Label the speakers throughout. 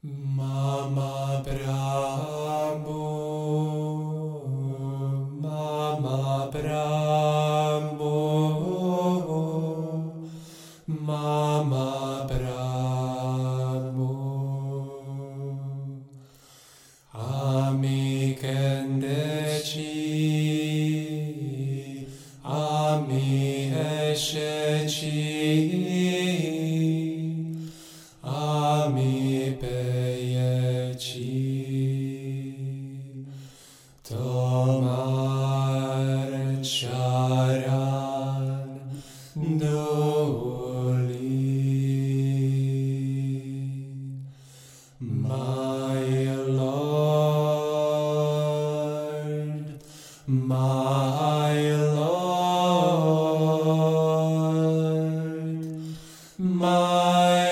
Speaker 1: Mama Prabhu, Mama Prabhu, Mama Prabhu, Ami Kendechi, Ami Eshechi, Ami Peyeci, Tomar Charan Doli, my Lord, my Lord, my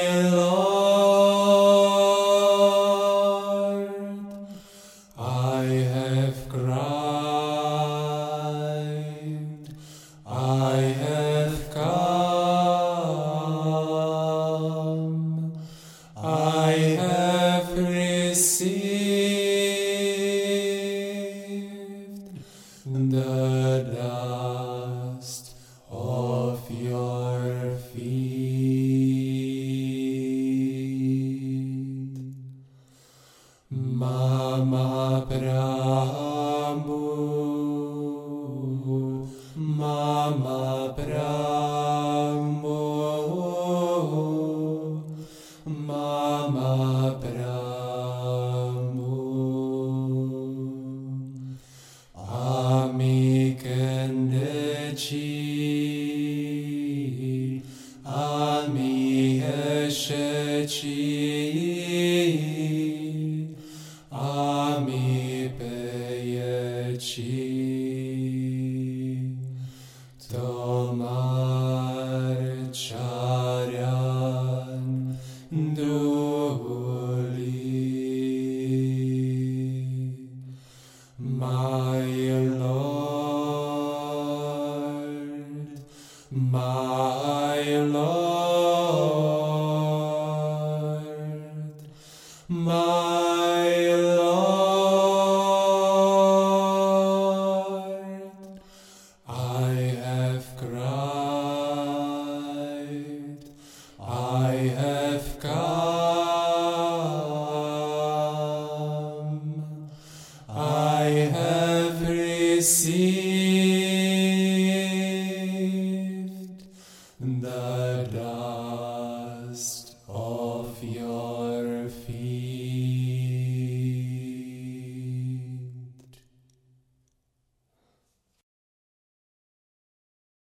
Speaker 1: Lord, I have cried, I have come, I have received the dust of your feet. Mama Prabhu, Mama Prabhu, Mama Prabhu, Ami Kendechi, Ami Eshechi, Ami Peyeci, Tomar Charan Doli, my Lord, my Lord, my Lord, I have cried, I have come, I have received